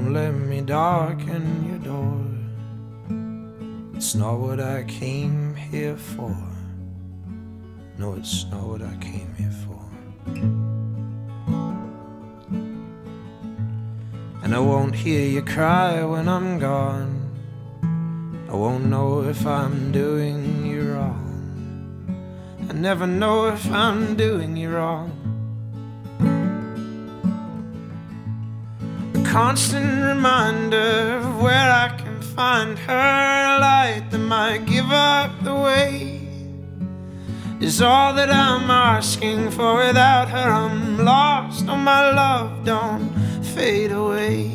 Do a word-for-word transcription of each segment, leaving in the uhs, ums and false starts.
Don't let me darken your door. It's not what I came here for. No, it's not what I came here for. And I won't hear you cry when I'm gone. I won't know if I'm doing you wrong. I never know if I'm doing you wrong. A constant reminder of where I can find her, a light that might give up the way, is all that I'm asking for. Without her I'm lost. Oh my love, don't fade away.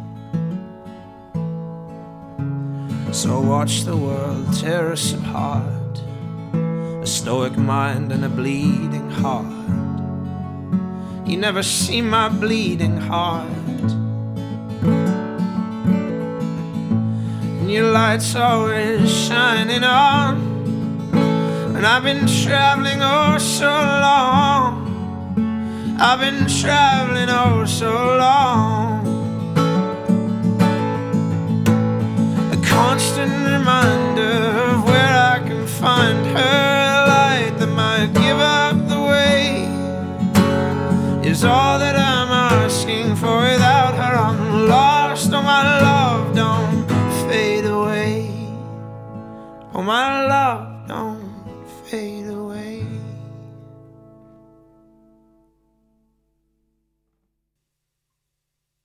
So watch the world tear us apart, a stoic mind and a bleeding heart. You never see my bleeding heart, and your light's always shining on. And I've been traveling oh so long, I've been traveling oh so long. A constant reminder of where I can find her, a light that might give up the way, is all that I'm asking for. Without her I'm lost. Oh my love, don't fade away. Oh my